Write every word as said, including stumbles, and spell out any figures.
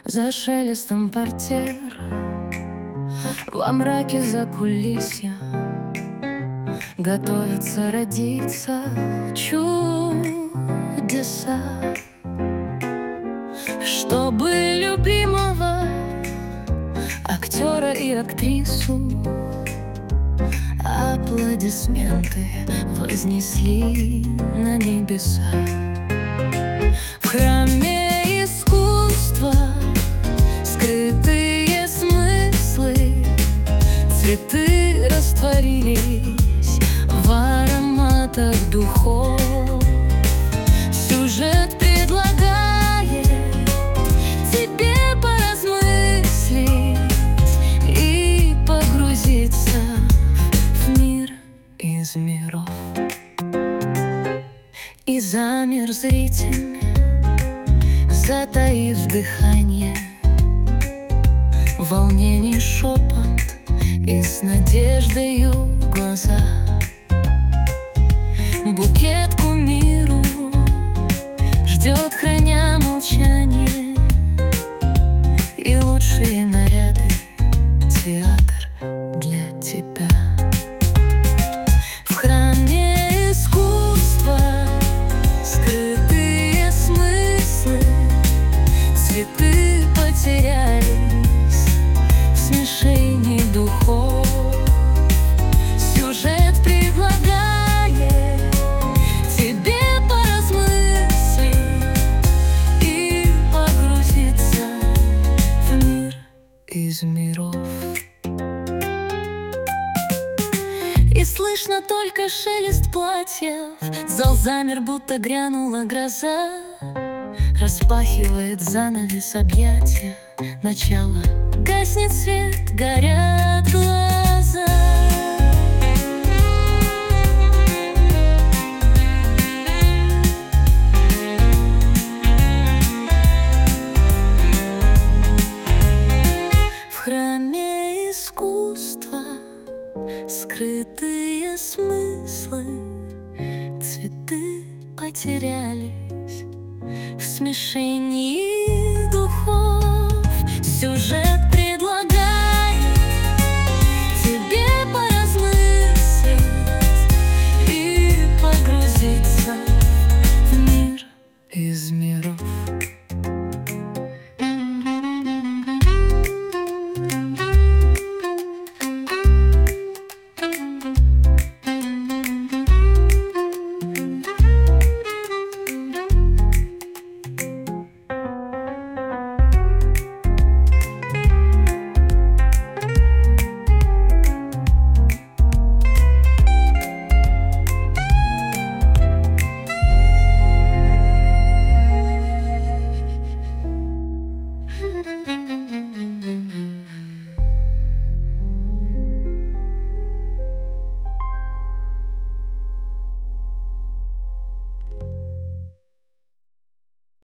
За шелестом портер, во мраке закулисья готовятся родиться чудеса, чтобы любимого актера и актрису аплодисменты вознесли на небеса. В храме искусства скрытые смыслы, цветы растворились в ароматах духов. Сюжет предлагает тебе поразмыслить и погрузиться в мир из миров. И замер зритель, затаив дыхание, в волнении шепот и с надеждою глаза. Букет кумиру ждет, храня молчание, и лучшие наряды театр для тебя. В храме искусства скрытые смыслы, цветы потерялись в смешении духов. Сюжет предлагает тебе поразмыслить и погрузиться в мир из миров. И слышно только шелест платьев, зал замер, будто грянула гроза. Распахивает занавес объятия, начало. Гаснет свет, горят глаза. В храме искусства скрытые смыслы, цветы потерялись в смешении духов. Сюжет